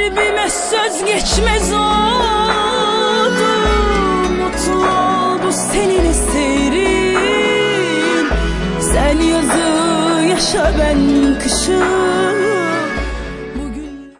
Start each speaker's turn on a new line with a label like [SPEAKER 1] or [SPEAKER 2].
[SPEAKER 1] kalbime söz geçmez oldu. Mutlu ol, bu senin eserin. Sen yazı yaşa, ben kışı.